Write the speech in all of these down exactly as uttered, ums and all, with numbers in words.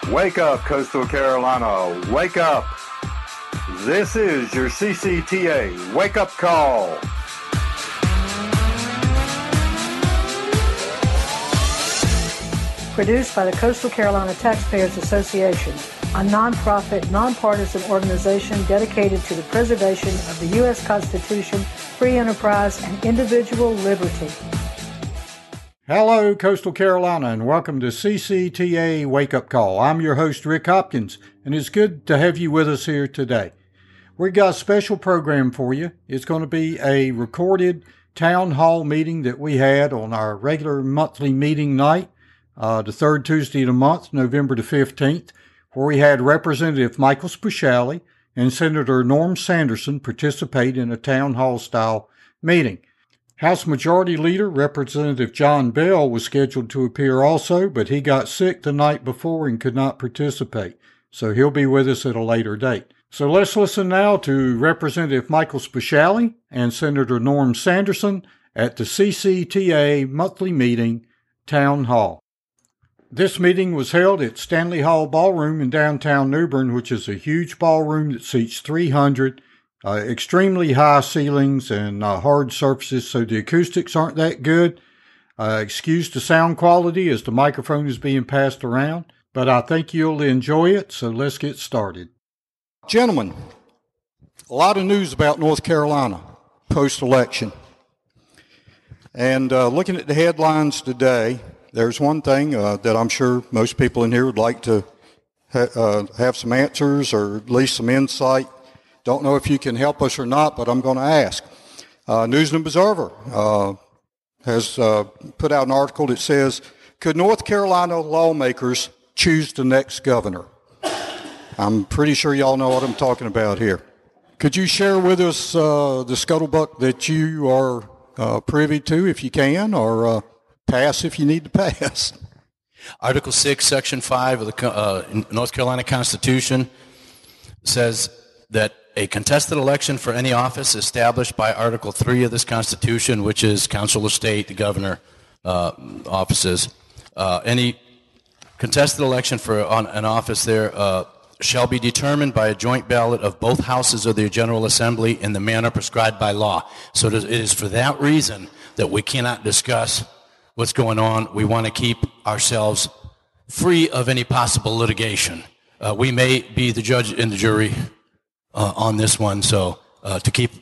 Wake up, Coastal Carolina. Wake up. This is your C C T A wake-up call. Produced by the Coastal Carolina Taxpayers Association, a nonprofit, nonpartisan organization dedicated to the preservation of the U S Constitution, free enterprise, and individual liberty. Hello, Coastal Carolina, and welcome to C C T A Wake Up Call. I'm your host, Rick Hopkins, and it's good to have you with us here today. We've got a special program for you. It's going to be a recorded town hall meeting that we had on our regular monthly meeting night, uh, the third Tuesday of the month, November the fifteenth, where we had Representative Michael Speciale and Senator Norm Sanderson participate in a town hall style meeting. House Majority Leader Representative John Bell was scheduled to appear also, but he got sick the night before and could not participate, so he'll be with us at a later date. So let's listen now to Representative Michael Speciale and Senator Norm Sanderson at the C C T A monthly meeting, Town Hall. This meeting was held at Stanley Hall Ballroom in downtown New Bern, which is a huge ballroom that seats three hundred. Uh, extremely high ceilings and uh, hard surfaces, so the acoustics aren't that good. Uh, excuse the sound quality as the microphone is being passed around, but I think you'll enjoy it, so let's get started. Gentlemen, a lot of news about North Carolina post-election. And uh, looking at the headlines today, there's one thing uh, that I'm sure most people in here would like to ha- uh, have some answers or at least some insight. Don't know if you can help us or not, but I'm going to ask. Uh, News and Observer uh, has uh, put out an article that says, could North Carolina lawmakers choose the next governor? I'm pretty sure y'all know what I'm talking about here. Could you share with us uh, the scuttlebutt that you are uh, privy to, if you can, or uh, pass if you need to pass? Article six, Section five of the uh, North Carolina Constitution says that a contested election for any office established by Article three of this Constitution, which is Council of State, the governor uh, offices, uh, any contested election for on, an office there uh, shall be determined by a joint ballot of both houses of the General Assembly in the manner prescribed by law. So it is for that reason that we cannot discuss what's going on. We want to keep ourselves free of any possible litigation. Uh, we may be the judge and the jury Uh, on this one, so uh, to keep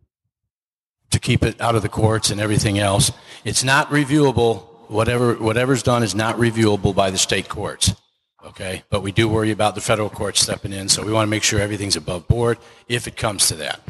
to keep it out of the courts and everything else, it's not reviewable. Whatever whatever's done is not reviewable by the state courts. Okay, but we do worry about the federal courts stepping in, so we want to make sure everything's above board if it comes to that.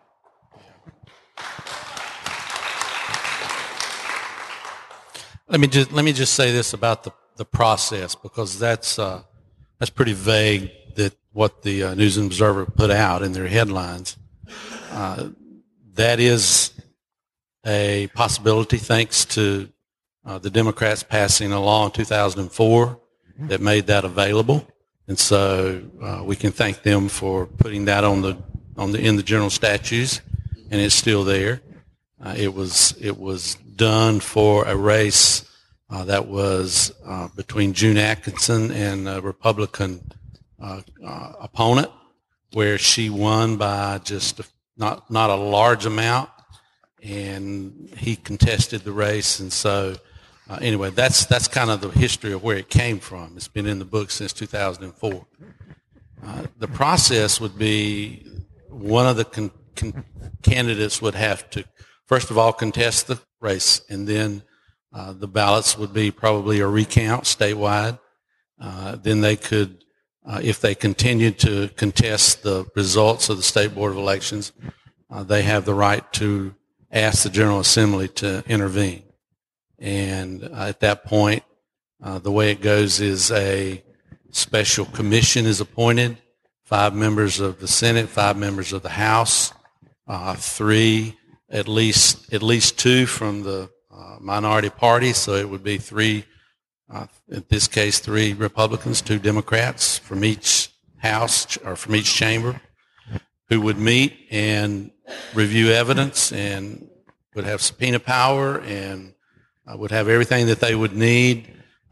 Let me just let me just say this about the the process, because that's uh, that's pretty vague. That what the uh, News and Observer put out in their headlines. Uh, that is a possibility thanks to uh, the Democrats passing a law in two thousand four that made that available, and so uh, we can thank them for putting that on the on the in the general statutes, and it's still there. Uh, it was it was done for a race uh, that was uh, between June Atkinson and a Republican Uh, uh, opponent, where she won by just a, not not a large amount, and he contested the race. And so, uh, anyway, that's that's kind of the history of where it came from. It's been in the book since two thousand four. Uh, the process would be one of the con- con- candidates would have to, first of all, contest the race, and then uh, the ballots would be probably a recount statewide. Uh, then they could. Uh, if they continue to contest the results of the State Board of Elections, uh, they have the right to ask the General Assembly to intervene. And uh, at that point, uh, the way it goes is a special commission is appointed, five members of the Senate, five members of the House, uh, three, at least at least two from the uh, minority party, so it would be three. Uh, in this case, three Republicans, two Democrats from each house or from each chamber, who would meet and review evidence and would have subpoena power and uh, would have everything that they would need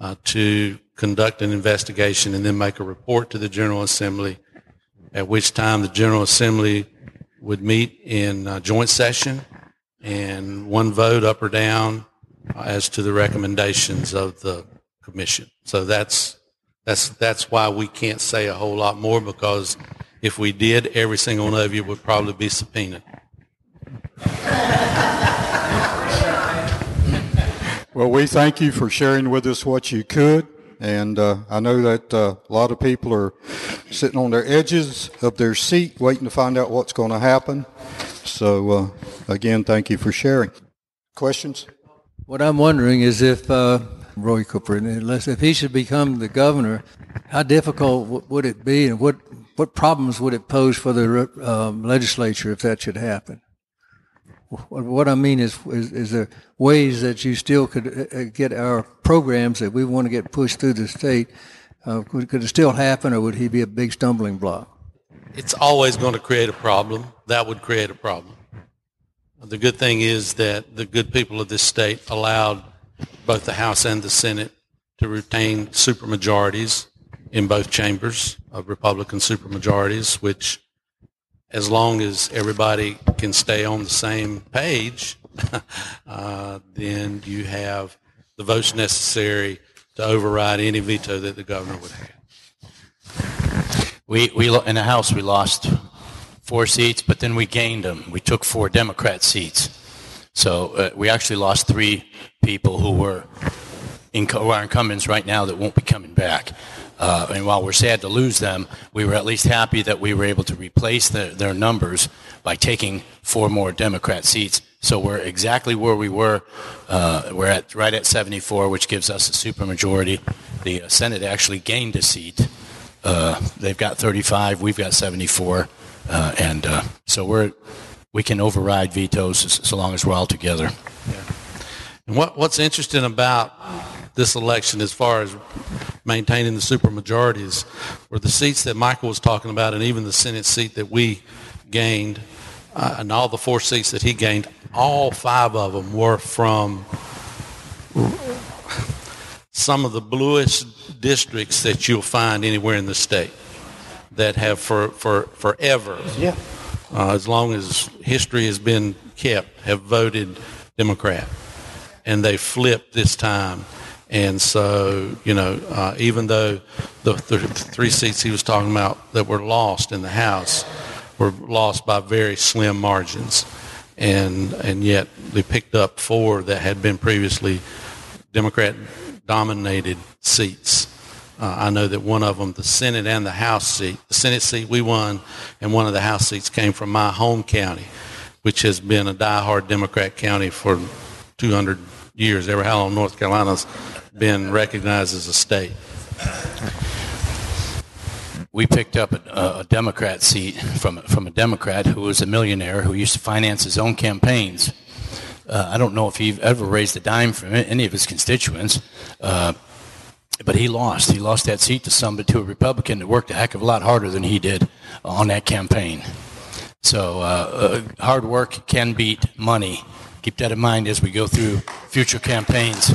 uh, to conduct an investigation and then make a report to the General Assembly, at which time the General Assembly would meet in uh, joint session and one vote up or down uh, as to the recommendations of the commission. So that's that's that's why we can't say a whole lot more, because if we did, every single one of you would probably be subpoenaed. Well, we thank you for sharing with us what you could, and uh, I know that uh, a lot of people are sitting on their edges of their seat waiting to find out what's going to happen. So, uh, again, thank you for sharing. Questions? What I'm wondering is if uh, Roy Cooper, unless if he should become the governor, how difficult w- would it be, and what, what problems would it pose for the um, legislature if that should happen? What I mean is, is, is there ways that you still could get our programs that we want to get pushed through the state? Uh, could, could it still happen, or would he be a big stumbling block? It's always going to create a problem. That would create a problem. The good thing is that the good people of this state allowed both the House and the Senate to retain supermajorities in both chambers of Republican supermajorities, which, as long as everybody can stay on the same page, uh, then you have the votes necessary to override any veto that the governor would have. We, we in the House, we lost four seats, but then we gained them. We took four Democrat seats. So uh, we actually lost three people who were, in, who are incumbents right now that won't be coming back. Uh, and while we're sad to lose them, we were at least happy that we were able to replace the, their numbers by taking four more Democrat seats. So we're exactly where we were. Uh, we're at right at seventy-four, which gives us a supermajority. The uh, Senate actually gained a seat. Uh, they've got thirty-five. We've got seventy-four, uh, and uh, so we're we can override vetoes so long as we're all together. Yeah. And what what's interesting about this election, as far as maintaining the supermajorities, were the seats that Michael was talking about, and even the Senate seat that we gained, uh, and all the four seats that he gained. All five of them were from some of the bluest districts that you'll find anywhere in the state, that have for, for forever, Yeah. uh, as long as history has been kept, have voted Democrat. And they flipped this time. And so, you know, uh, even though the, the three seats he was talking about that were lost in the House were lost by very slim margins, and and yet they picked up four that had been previously Democrat-dominated seats. Uh, I know that one of them, the Senate and the House seat, the Senate seat we won, and one of the House seats came from my home county, which has been a diehard Democrat county for two hundred years, ever how long North Carolina's been recognized as a state. We picked up a, a Democrat seat from from a Democrat who was a millionaire who used to finance his own campaigns. Uh, I don't know if he ever raised a dime from any of his constituents, uh, but he lost. He lost that seat to somebody, to a Republican that worked a heck of a lot harder than he did on that campaign. So uh, uh, hard work can beat money. Keep that in mind as we go through future campaigns.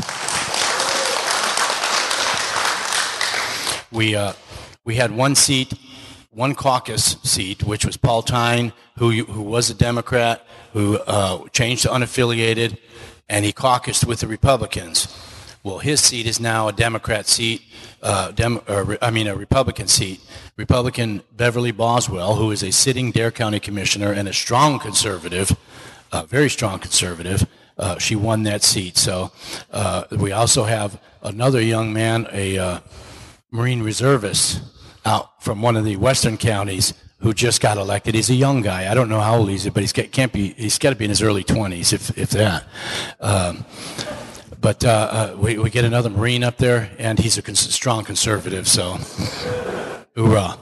We uh, we had one seat, one caucus seat, which was Paul Tyne, who who was a Democrat, who uh, changed to unaffiliated, and he caucused with the Republicans. Well, his seat is now a Democrat seat, uh, Dem- or, I mean a Republican seat. Republican Beverly Boswell, who is a sitting Dare County commissioner and a strong conservative, uh, very strong conservative, uh, she won that seat. So uh, we also have another young man, a uh, Marine reservist out from one of the western counties who just got elected. He's a young guy. I don't know how old he is, but he's got, can't be. He's got to be in his early twenties, if if that. Um, but uh, uh, we we get another Marine up there, and he's a cons- strong conservative. So, hoorah!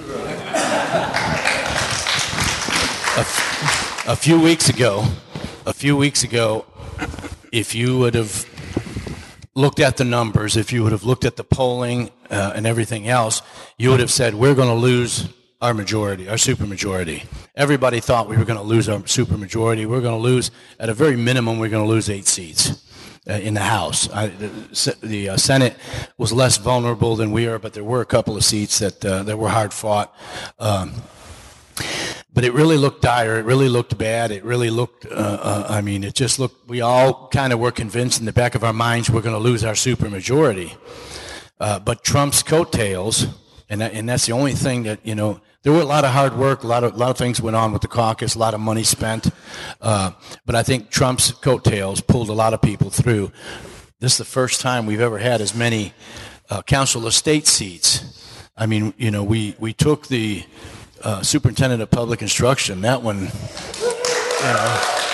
a, f- a few weeks ago, a few weeks ago, if you would have looked at the numbers, if you would have looked at the polling uh, and everything else, you would have said, we're going to lose our majority, our supermajority. Everybody thought we were going to lose our supermajority. We're going to lose, at a very minimum, we're going to lose eight seats. uh, in the House. I, the the uh, Senate was less vulnerable than we are, but there were a couple of seats that uh, that were hard fought. Um, But it really looked dire. It really looked bad. It really looked, uh, uh, I mean, it just looked, we all kind of were convinced in the back of our minds we're going to lose our supermajority. Uh, but Trump's coattails, and that, and that's the only thing that, you know, there were a lot of hard work, a lot of, a lot of things went on with the caucus, a lot of money spent. Uh, but I think Trump's coattails pulled a lot of people through. This is the first time we've ever had as many uh, council of state seats. I mean, you know, we, we took the Uh, superintendent of public instruction, that one, you know,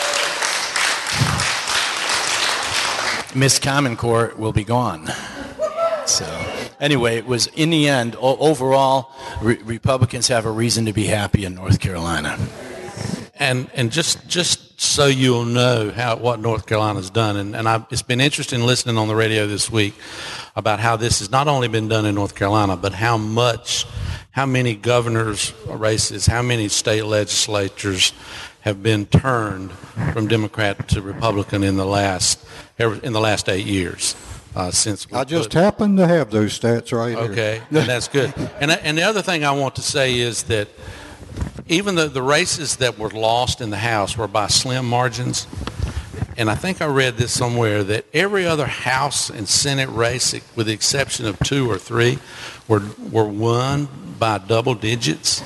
Miss Common Core will be gone. So anyway, it was, in the end, o- overall, re- Republicans have a reason to be happy in North Carolina. And and just just so you'll know how what North Carolina's done, and, and I've, it's been interesting listening on the radio this week about how this has not only been done in North Carolina, but how much, how many governors' races, how many state legislatures have been turned from Democrat to Republican in the last in the last eight years. Uh, since I just put, happen to have those stats right here. Okay, and that's good. And and the other thing I want to say is that even the, the races that were lost in the House were by slim margins. And I think I read this somewhere that every other House and Senate race, with the exception of two or three, were were won by double digits.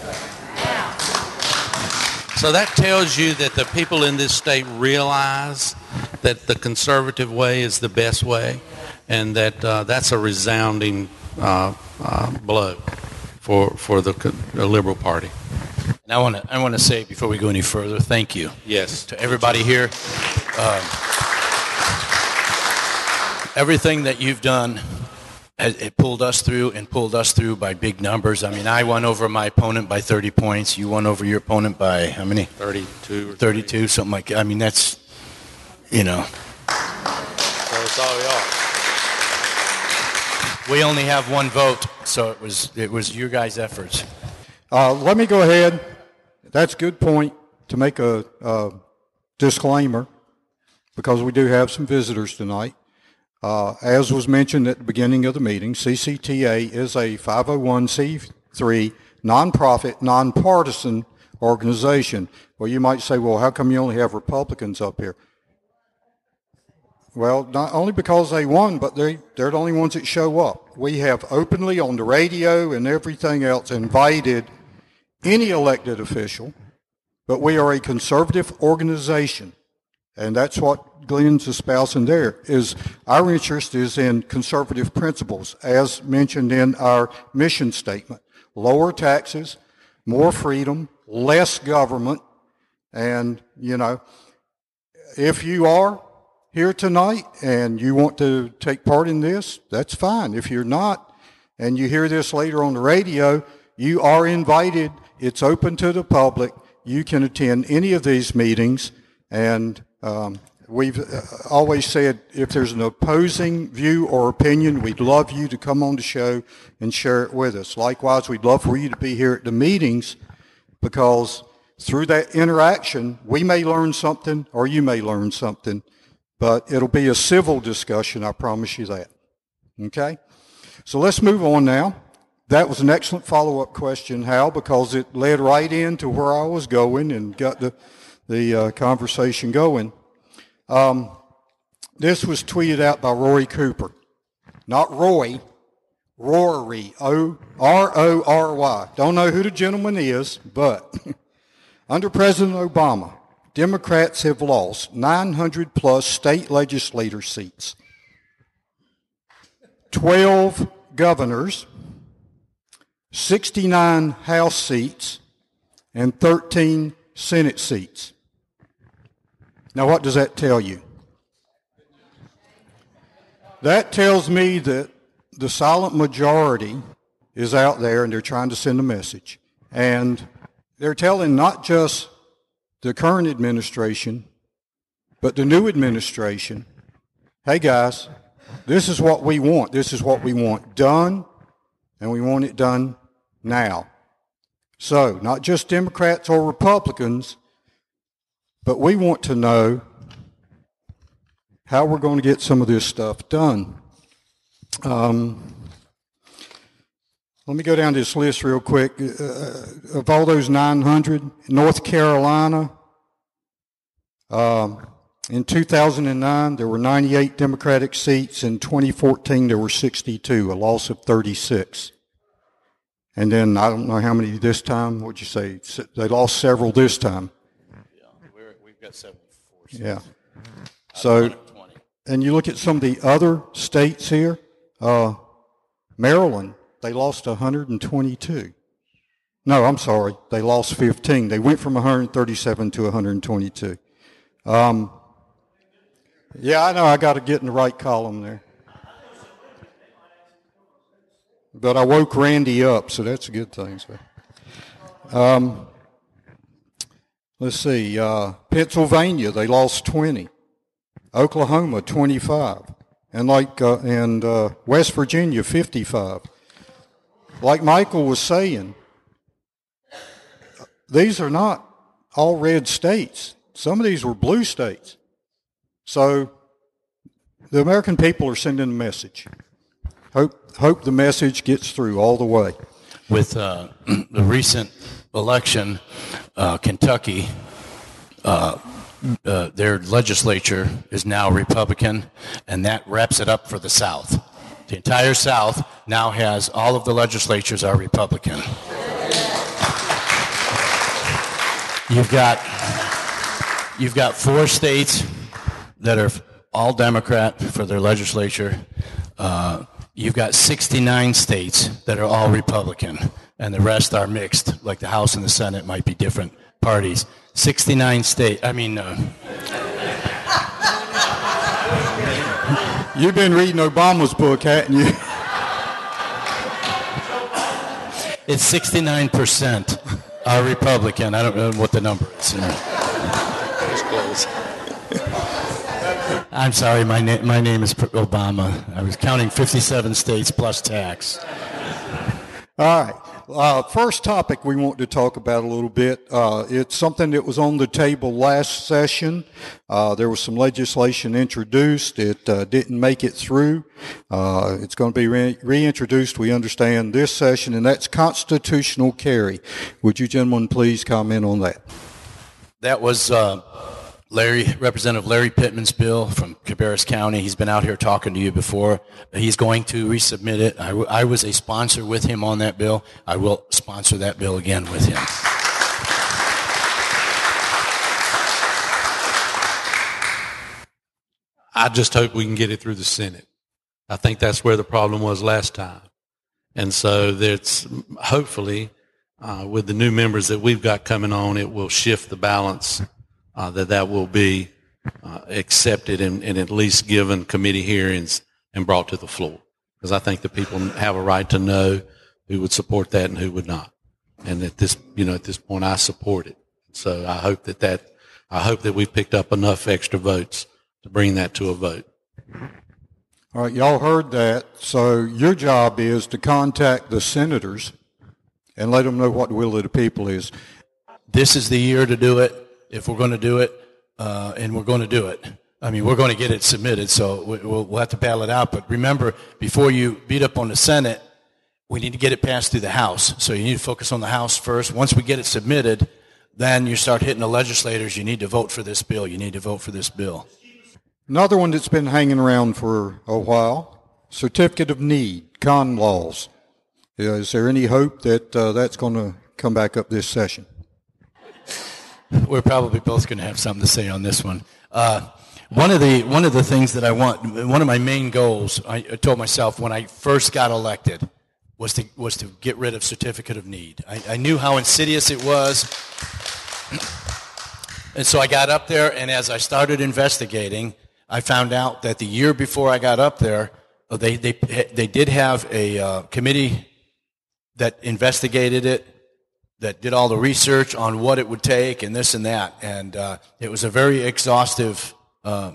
So that tells you that the people in this state realize that the conservative way is the best way, and that uh, that's a resounding uh, uh, blow for for the, the Liberal Party. And I want to I want to say before we go any further, thank you. Yes. To everybody here. Uh, everything that you've done, it pulled us through and pulled us through by big numbers. I mean, I won over my opponent by thirty points. You won over your opponent by how many? thirty-two. Or thirty-two, something like that. I mean, that's, you know. So it's all y'all. We only have one vote, so it was it was your guys' efforts. Uh, let me go ahead. That's a good point to make a, a disclaimer, because we do have some visitors tonight. Uh, as was mentioned at the beginning of the meeting, C C T A is a five oh one c three nonprofit, nonpartisan organization. Well, you might say, well, how come you only have Republicans up here? Well, not only because they won, but they, they're the only ones that show up. We have openly on the radio and everything else invited any elected official, but we are a conservative organization. And that's what Glenn's espousing there, is our interest is in conservative principles, as mentioned in our mission statement. Lower taxes, more freedom, less government, and, you know, if you are here tonight and you want to take part in this, that's fine. If you're not, and you hear this later on the radio, you are invited. It's open to the public. You can attend any of these meetings, and um, we've always said if there's an opposing view or opinion, we'd love you to come on the show and share it with us. Likewise, we'd love for you to be here at the meetings, because through that interaction, we may learn something or you may learn something, but it'll be a civil discussion, I promise you that. Okay? So let's move on now. That was an excellent follow-up question, Hal, because it led right into where I was going and got the, the uh, conversation going. Um, this was tweeted out by Rory Cooper. Not Roy, Rory, O R O R Y. Don't know who the gentleman is, but under President Obama, Democrats have lost nine hundred plus state legislature seats, twelve governors, sixty-nine House seats, and thirteen Senate seats. Now, what does that tell you? That tells me that the silent majority is out there and they're trying to send a message. And they're telling not just the current administration, but the new administration, hey guys, this is what we want. This is what we want done, and we want it done now. So, not just Democrats or Republicans, but we want to know how we're going to get some of this stuff done. Um, let me go down this list real quick. Uh, of all those nine hundred, North Carolina, um, in two thousand nine, there were ninety-eight Democratic seats. In twenty fourteen, there were sixty-two, a loss of thirty-six. And then I don't know how many this time. What'd you say? They lost several this time. Yeah, we're, we've got seventy-four. Yeah. So, and you look at some of the other states here. Uh, Maryland, they lost one hundred twenty-two. No, I'm sorry. They lost fifteen. They went from one hundred thirty-seven to one hundred twenty-two. Um, yeah, I know. I got to get in the right column there. But I woke Randy up, so that's a good thing. So. Um, let's see. Uh, Pennsylvania, they lost twenty. Oklahoma, twenty-five. And like uh, and uh, West Virginia, fifty-five. Like Michael was saying, these are not all red states. Some of these were blue states. So the American people are sending a message. Hope, hope the message gets through all the way. With uh, the recent election, uh, Kentucky, uh, uh, their legislature is now Republican, and that wraps it up for the South. The entire South now has all of the legislatures are Republican. You've got you've got four states that are all Democrat for their legislature. Uh, You've got sixty-nine states that are all Republican, and the rest are mixed, like the House and the Senate might be different parties. sixty-nine states, I mean... Uh, You've been reading Obama's book, haven't you? It's sixty-nine percent are Republican. I don't know what the number is. It's close. I'm sorry, my, na- my name is Obama. I was counting fifty-seven states plus tax. All right. Uh, first topic we want to talk about a little bit. Uh, it's something that was on the table last session. Uh, there was some legislation introduced. It uh, didn't make it through. Uh, it's going to be re- reintroduced, we understand, this session, and that's constitutional carry. Would you gentlemen please comment on that? That was... Uh, Larry, Representative Larry Pittman's bill from Cabarrus County. He's been out here talking to you before. He's going to resubmit it. I, w- I was a sponsor with him on that bill. I will sponsor that bill again with him. I just hope we can get it through the Senate. I think that's where the problem was last time. And so that's hopefully, uh, with the new members that we've got coming on, it will shift the balance. Uh, that that will be uh, accepted and, and at least given committee hearings and brought to the floor. Because I think the people have a right to know who would support that and who would not. And at this, you know, at this point, I support it. So I hope that that, I hope that we've picked up enough extra votes to bring that to a vote. All right, y'all heard that. So your job is to contact the senators and let them know what the will of the people is. This is the year to do it. If we're going to do it, uh, and we're going to do it. I mean, we're going to get it submitted, so we'll, we'll have to battle it out. But remember, before you beat up on the Senate, we need to get it passed through the House. So you need to focus on the House first. Once we get it submitted, then you start hitting the legislators. You need to vote for this bill. You need to vote for this bill. Another one that's been hanging around for a while, certificate of need, con laws. Is there any hope that uh, that's going to come back up this session? We're probably both going to have something to say on this one. Uh, one of the one of the things that I want, one of my main goals, I, I told myself when I first got elected, was to was to get rid of certificate of need. I, I knew how insidious it was, and so I got up there. And as I started investigating, I found out that the year before I got up there, they they they did have a uh, committee that investigated it, that did all the research on what it would take and this and that. And uh, it was a very exhaustive uh,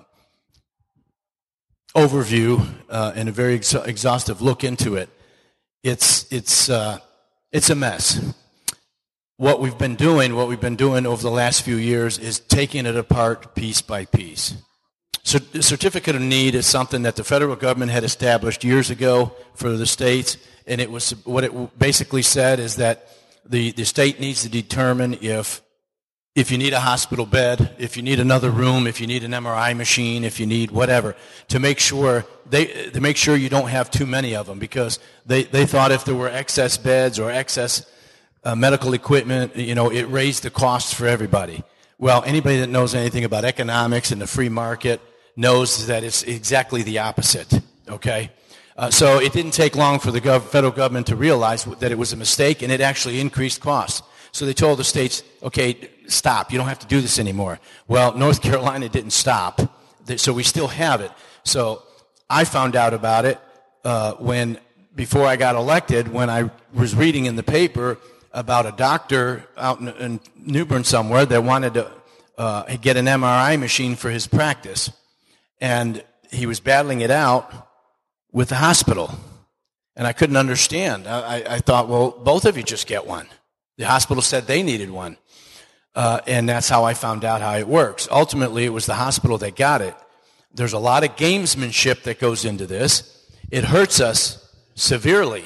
overview uh, and a very ex- exhaustive look into it. It's, it's, uh, it's a mess. What we've been doing, what we've been doing over the last few years is taking it apart piece by piece. So the certificate of need is something that the federal government had established years ago for the states, and it was what it basically said is that the, the state needs to determine if if you need a hospital bed, if you need another room, if you need an M R I machine, if you need whatever, to make sure they to make sure you don't have too many of them, because they, they thought if there were excess beds or excess uh, medical equipment, you know, it raised the costs for everybody. Well, anybody that knows anything about economics and the free market knows that it's exactly the opposite, okay? Uh, so it didn't take long for the gov- federal government to realize that it was a mistake, and it actually increased costs. So they told the states, okay, stop. You don't have to do this anymore. Well, North Carolina didn't stop, so we still have it. So I found out about it uh, when, before I got elected, when I was reading in the paper about a doctor out in, in New Bern somewhere that wanted to uh, get an M R I machine for his practice. And he was battling it out with the hospital. And I couldn't understand. I, I thought, well, both of you just get one. The hospital said they needed one. Uh, and that's how I found out how it works. Ultimately, it was the hospital that got it. There's a lot of gamesmanship that goes into this. It hurts us severely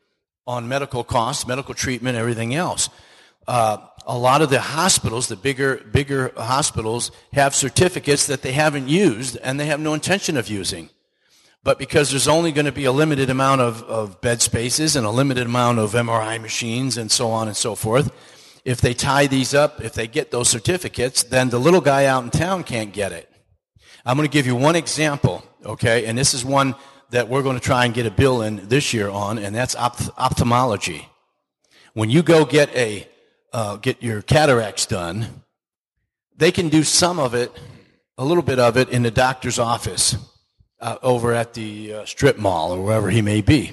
on medical costs, medical treatment, everything else. Uh, a lot of the hospitals, the bigger, bigger hospitals, have certificates that they haven't used and they have no intention of using. But because there's only going to be a limited amount of, of bed spaces and a limited amount of M R I machines and so on and so forth, if they tie these up, if they get those certificates, then the little guy out in town can't get it. I'm going to give you one example, okay? And this is one that we're going to try and get a bill in this year on, and that's opt- ophthalmology. When you go get a uh, get your cataracts done, they can do some of it, a little bit of it, in the doctor's office uh, over at the uh, strip mall or wherever he may be.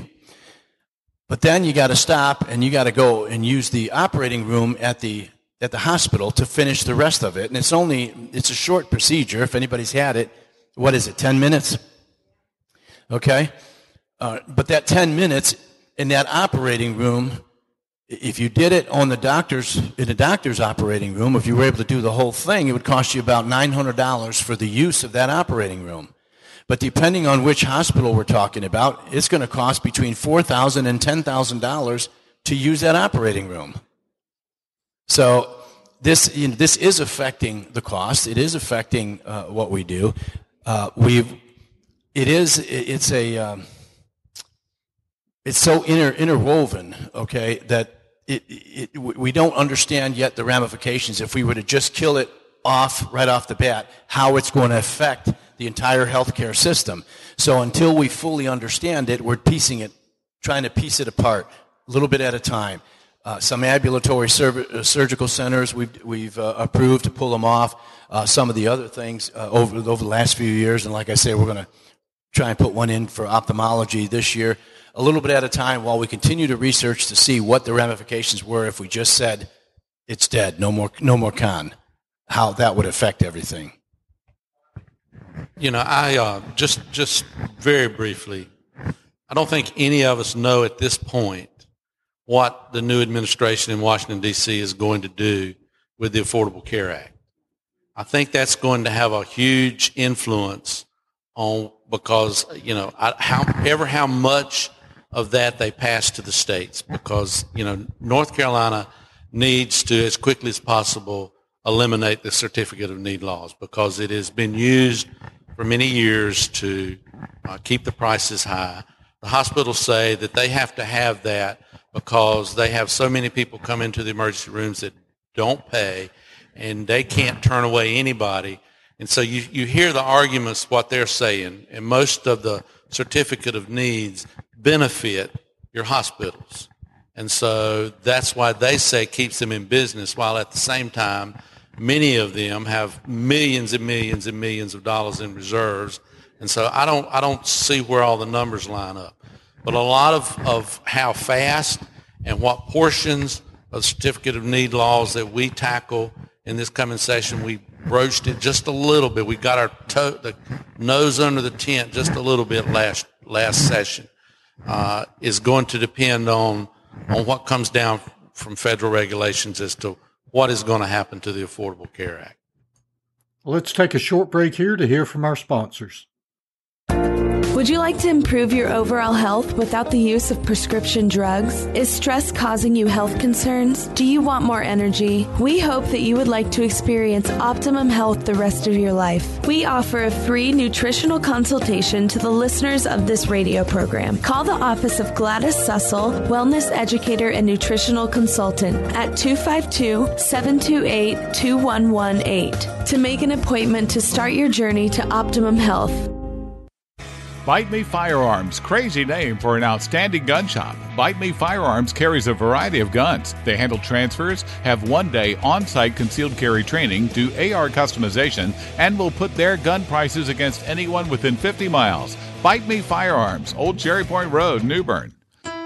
But then you got to stop and you got to go and use the operating room at the at the hospital to finish the rest of it. And it's only it's a short procedure. If anybody's had it, what is it? Ten minutes. Okay, uh, but that ten minutes in that operating room, if you did it on the doctor's in the doctor's operating room, if you were able to do the whole thing, it would cost you about nine hundred dollars for the use of that operating room. But depending on which hospital we're talking about, it's going to cost between four thousand dollars and ten thousand dollars to use that operating room. So this, you know, this is affecting the cost. It is affecting uh, what we do. Uh, we've, it is, it's a, um, it's so inter, interwoven, okay, that it, it, we don't understand yet the ramifications. If we were to just kill it off right off the bat, how it's going to affect the entire healthcare system. So until we fully understand it, we're piecing it, trying to piece it apart a little bit at a time. Uh, some ambulatory sur- uh, surgical centers we've, we've uh, approved to pull them off. Uh, some of the other things uh, over, over the last few years, and like I say, we're going to try and put one in for ophthalmology this year, a little bit at a time while we continue to research to see what the ramifications were if we just said it's dead, no more, no more con, how that would affect everything. You know, I uh, just just very briefly, I don't think any of us know at this point what the new administration in Washington, D C is going to do with the Affordable Care Act. I think that's going to have a huge influence on, because, you know, I, however how much of that they pass to the states, because, you know, North Carolina needs to, as quickly as possible, eliminate the certificate of need laws, because it has been used for many years to uh, keep the prices high. The hospitals say that they have to have that because they have so many people come into the emergency rooms that don't pay, and they can't turn away anybody. And so you, you hear the arguments, what they're saying, and most of the certificate of needs benefit your hospitals. And so that's why they say it keeps them in business, while at the same time, many of them have millions and millions and millions of dollars in reserves. And so I don't I don't see where all the numbers line up. But a lot of, of how fast and what portions of certificate of need laws that we tackle in this coming session, we broached it just a little bit. We got our toe, the nose under the tent just a little bit last last session. Uh, is going to depend on on what comes down from federal regulations as to what is going to happen to the Affordable Care Act. Let's take a short break here to hear from our sponsors. Would you like to improve your overall health without the use of prescription drugs? Is stress causing you health concerns? Do you want more energy? We hope that you would like to experience optimum health the rest of your life. We offer a free nutritional consultation to the listeners of this radio program. Call the office of Gladys Sussel, Wellness Educator and Nutritional Consultant at two five two, seven two eight, two one one eight to make an appointment to start your journey to optimum health. Bite Me Firearms, crazy name for an outstanding gun shop. Bite Me Firearms carries a variety of guns. They handle transfers, have one-day on-site concealed carry training, do A R customization, and will put their gun prices against anyone within fifty miles. Bite Me Firearms, Old Cherry Point Road, New Bern.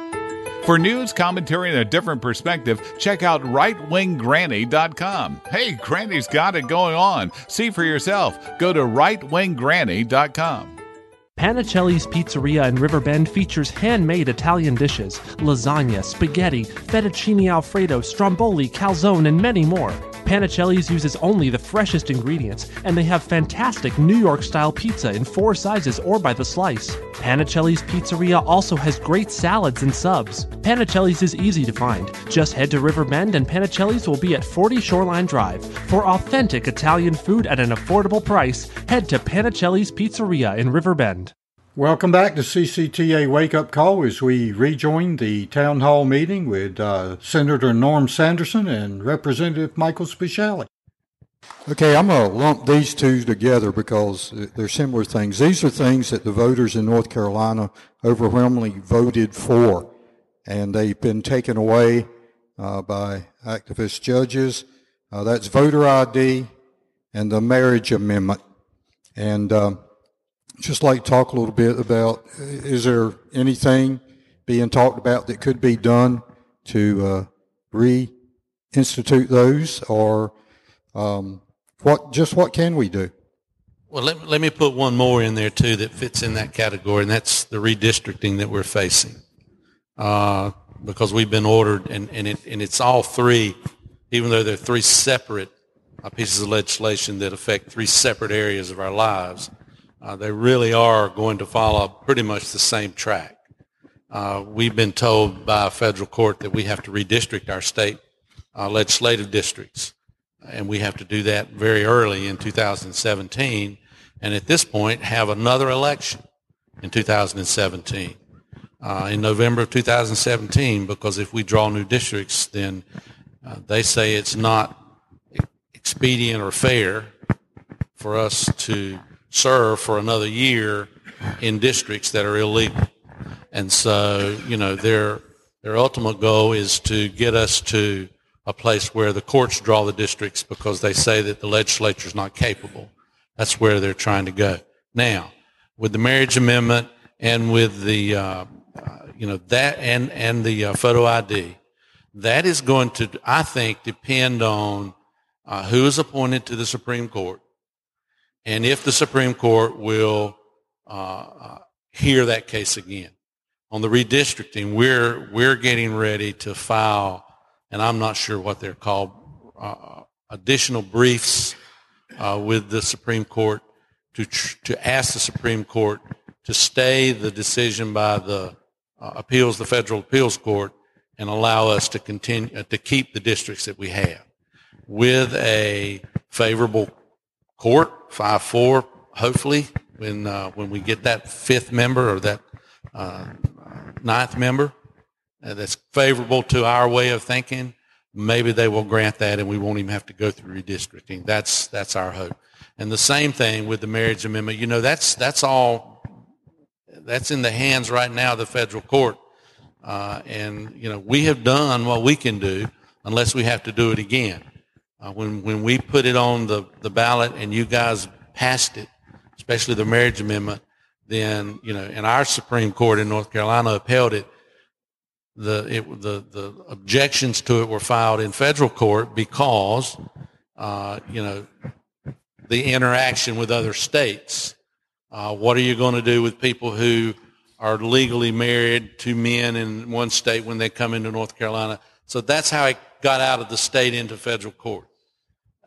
For news, commentary, and a different perspective, check out right wing granny dot com. Hey, Granny's got it going on. See for yourself. Go to right wing granny dot com. Panicelli's Pizzeria in Riverbend features handmade Italian dishes, lasagna, spaghetti, fettuccine alfredo, stromboli, calzone, and many more. Panicelli's uses only the freshest ingredients, and they have fantastic New York-style pizza in four sizes or by the slice. Panicelli's Pizzeria also has great salads and subs. Panicelli's is easy to find. Just head to Riverbend and Panicelli's will be at forty Shoreline Drive. For authentic Italian food at an affordable price, head to Panicelli's Pizzeria in Riverbend. Welcome back to C C T A Wake Up Call as we rejoin the town hall meeting with uh, Senator Norm Sanderson and Representative Michael Speciale. Okay, I'm going to lump these two together because they're similar things. These are things that the voters in North Carolina overwhelmingly voted for, and they've been taken away uh, by activist judges. Uh, that's voter I D and the marriage amendment. And um, just like to talk a little bit about, is there anything being talked about that could be done to uh, reinstitute those, or um, what? Just what can we do? Well, let, let me put one more in there, too, that fits in that category, and that's the redistricting that we're facing. Uh, because we've been ordered, and, and, it, and it's all three, even though they're three separate uh, pieces of legislation that affect three separate areas of our lives, Uh, they really are going to follow pretty much the same track. Uh, we've been told by a federal court that we have to redistrict our state uh, legislative districts, and we have to do that very early in two thousand seventeen, and at this point have another election in two thousand seventeen, uh, in November of two thousand seventeen, because if we draw new districts, then uh, they say it's not expedient or fair for us to serve for another year in districts that are illegal. And so, you know, their their ultimate goal is to get us to a place where the courts draw the districts because they say that the legislature is not capable. That's where they're trying to go. Now, with the marriage amendment and with the, uh, uh, you know, that and, and the uh, photo I D, that is going to, I think, depend on uh, who is appointed to the Supreme Court, and if the Supreme Court will uh, uh, hear that case again. On the redistricting, we're we're getting ready to file, and I'm not sure what they're called, uh, additional briefs uh, with the Supreme Court to tr- to ask the Supreme Court to stay the decision by the uh, appeals, the Federal Appeals Court, and allow us to continue uh, to keep the districts that we have with a favorable court, five four, hopefully, when uh, when we get that fifth member or that uh, ninth member uh, that's favorable to our way of thinking, maybe they will grant that and we won't even have to go through redistricting. That's that's our hope. And the same thing with the marriage amendment. You know, that's that's all, that's in the hands right now of the federal court. Uh, and, you know, we have done what we can do unless we have to do it again. Uh, when when we put it on the, the ballot and you guys passed it, especially the marriage amendment, then, you know, and our Supreme Court in North Carolina upheld it, the it, the the objections to it were filed in federal court because, uh, you know, the interaction with other states. Uh, what are you going to do with people who are legally married to men in one state when they come into North Carolina? So that's how it got out of the state into federal court.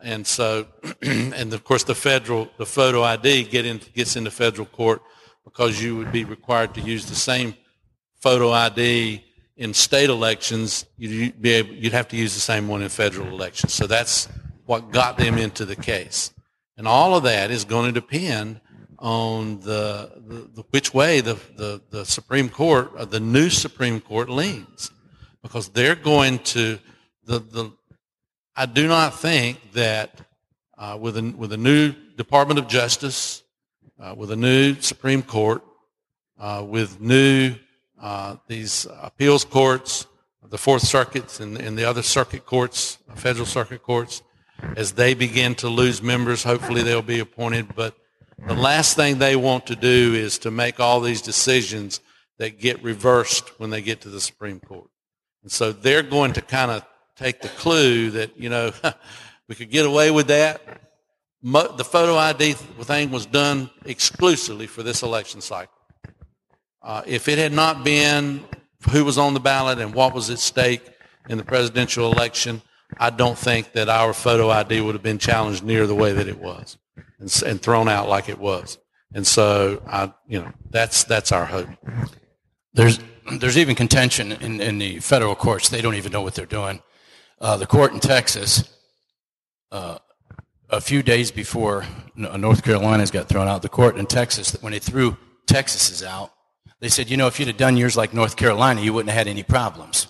And so, and of course the federal, the photo I D get in, gets into federal court because you would be required to use the same photo I D in state elections. You'd be able, you'd have to use the same one in federal elections. So that's what got them into the case. And all of that is going to depend on the, the, the which way the, the, the Supreme Court, or the new Supreme Court leans, because they're going to, the, the, I do not think that uh, with, a, with a new Department of Justice, uh, with a new Supreme Court, uh, with new uh, these appeals courts, the Fourth Circuit and, and the other circuit courts, federal circuit courts, as they begin to lose members, hopefully they'll be appointed. But the last thing they want to do is to make all these decisions that get reversed when they get to the Supreme Court. And so they're going to kind of take the clue that, you know, we could get away with that. Mo- the photo I D thing was done exclusively for this election cycle. Uh, if it had not been who was on the ballot and what was at stake in the presidential election, I don't think that our photo I D would have been challenged near the way that it was and, and thrown out like it was. And so, I, you know, that's that's our hope. There's there's even contention in, in the federal courts. They don't even know what they're doing. Uh, the court in Texas, uh, a few days before North Carolina's got thrown out, the court in Texas, when they threw Texas's out, they said, you know, if you'd have done yours like North Carolina, you wouldn't have had any problems.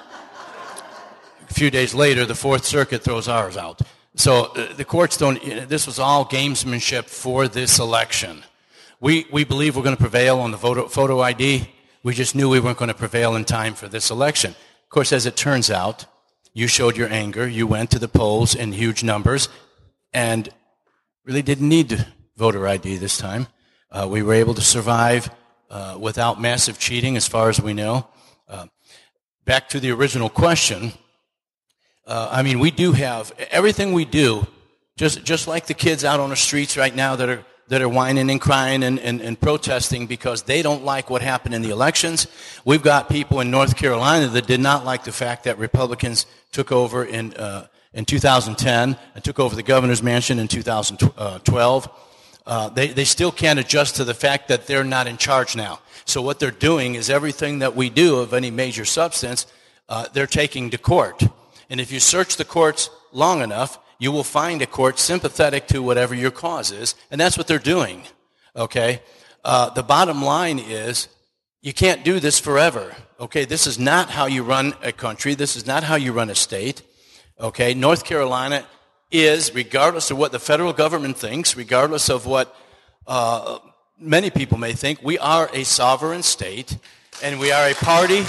A few days later, the Fourth Circuit throws ours out. So uh, the courts don't, you know, this was all gamesmanship for this election. We, we believe we're going to prevail on the photo, photo I D. We just knew we weren't going to prevail in time for this election. Of course, as it turns out, you showed your anger. You went to the polls in huge numbers and really didn't need voter I D this time. Uh, we were able to survive uh, without massive cheating, as far as we know. Uh, back to the original question, uh, I mean, we do have everything we do, just just like the kids out on the streets right now that are that are whining and crying and, and, and protesting because they don't like what happened in the elections. We've got people in North Carolina that did not like the fact that Republicans took over in uh, in two thousand ten and took over the governor's mansion in two thousand twelve. Uh, they, they still can't adjust to the fact that they're not in charge now. So what they're doing is everything that we do of any major substance, uh, they're taking to court. And if you search the courts long enough, you will find a court sympathetic to whatever your cause is, and that's what they're doing, okay? Uh, the bottom line is you can't do this forever, okay? This is not how you run a country. This is not how you run a state, okay? North Carolina is, regardless of what the federal government thinks, regardless of what uh, many people may think, we are a sovereign state, and we are a party...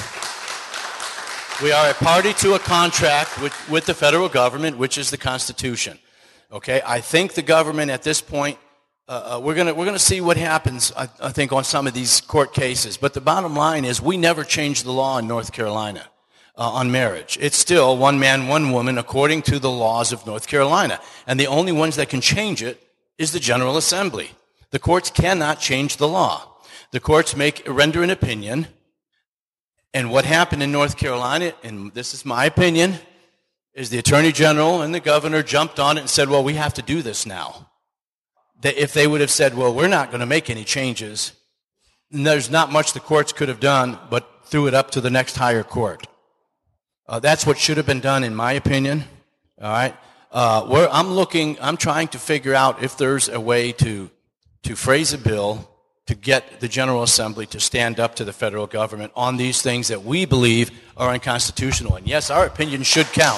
We are a party to a contract with, with the federal government, which is the Constitution. Okay, I think the government at this point, uh, uh, we're gonna we're gonna see what happens. I, I think on some of these court cases. But the bottom line is, we never changed the law in North Carolina uh, on marriage. It's still one man, one woman, according to the laws of North Carolina. And the only ones that can change it is the General Assembly. The courts cannot change the law. The courts make render an opinion. And what happened in North Carolina, and this is my opinion, is the Attorney General and the Governor jumped on it and said, well, we have to do this now. That if they would have said, well, we're not going to make any changes, there's not much the courts could have done but threw it up to the next higher court. Uh, that's what should have been done, in my opinion. All right? Uh, where I'm looking, I'm trying to figure out if there's a way to, to phrase a bill to get the General Assembly to stand up to the federal government on these things that we believe are unconstitutional. And yes, our opinion should count.